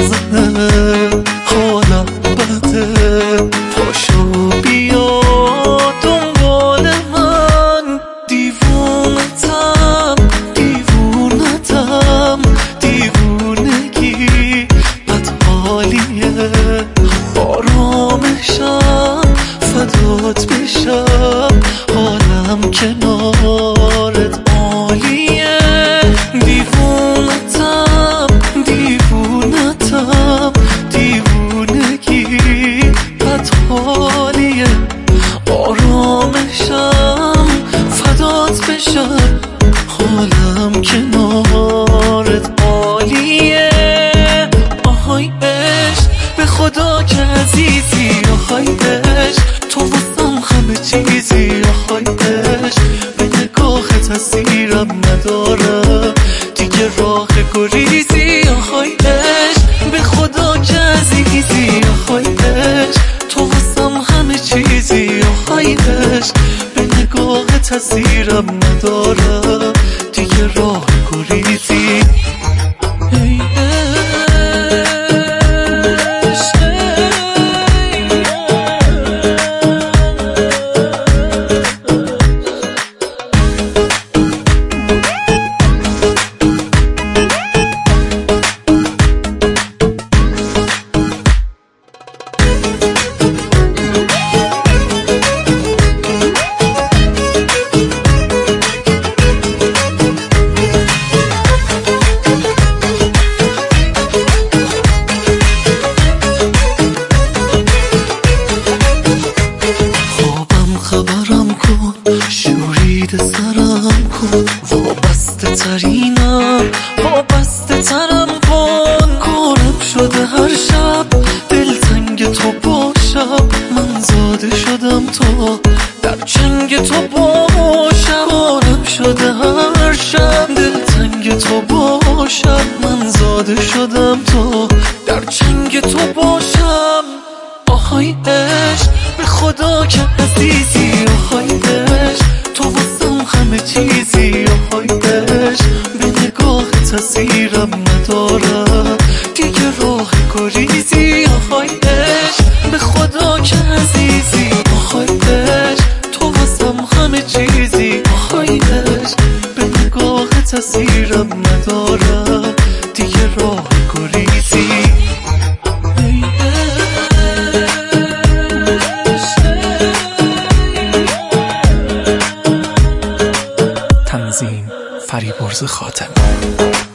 میزنه، حالم بده، پاشو بیا دنبال من. دیوونتم دیوونتم دیوونگی بد حالیه، آرامشم فدات بشم، حالم کنارت عالیه. دیوونتم دیوونتم دیوونگی بد حالیه، آرامشم فدات بشم، حالم کنارت عالیه. آهای عشق به خدا که عزیزی، آهای عشق تو واسم همه چیزی، آهای عشق به نگاه تاثیرم نداره دیگه راه گریزی، آهای عشق به خدا که عزیزی، آهای عشق تو واسم همه چیزی، آهای عشق به نگاه تاثیرم نداره دیگه راه گریزی. خبرم کن، شورید سرم کن، وابسته ترینم وابسته ترم کن. کارم شده هر شب دلتنگ تو باشم، من زاده شدم تا در چنگ تو باشم. کارم شده هر شب دلتنگ تو باشم، من زاده شدم تا در چنگ تو باشم. آهای عشق به خدا که عزیزی، آهای عشق تو واسم همه چیزی، آهای عشق به نگاه تاثیرم نداره دیگه راه گریزی، آهای عشق به خدا که عزیزی، آهای عشق تو واسم همه چیزی، آهای عشق به نگاه تاثیرم نداره دیگه راه گریزی. تنظیم فریبرز خاتمی.